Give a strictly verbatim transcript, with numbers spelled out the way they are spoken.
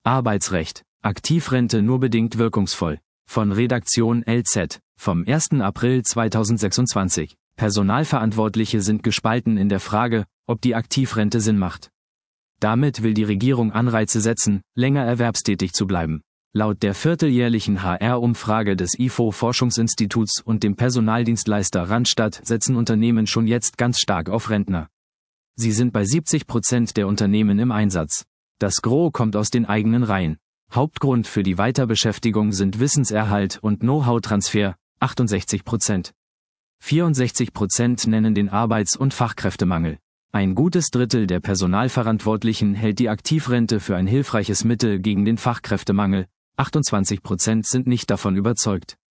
Arbeitsrecht. Aktivrente nur bedingt wirkungsvoll. Von Redaktion L Z, vom ersten April zweitausendsechsundzwanzig. Personalverantwortliche sind gespalten in der Frage, ob die Aktivrente Sinn macht. Damit will die Regierung Anreize setzen, länger erwerbstätig zu bleiben. Laut der vierteljährlichen H R-Umfrage des I F O-Forschungsinstituts und dem Personaldienstleister Randstad setzen Unternehmen schon jetzt ganz stark auf Rentner. Sie sind bei siebzig Prozent der Unternehmen im Einsatz. Das Gros kommt aus den eigenen Reihen. Hauptgrund für die Weiterbeschäftigung sind Wissenserhalt und Know-how-Transfer, achtundsechzig Prozent. vierundsechzig Prozent nennen den Arbeits- und Fachkräftemangel. Ein gutes Drittel der Personalverantwortlichen hält die Aktivrente für ein hilfreiches Mittel gegen den Fachkräftemangel, achtundzwanzig Prozent sind nicht davon überzeugt.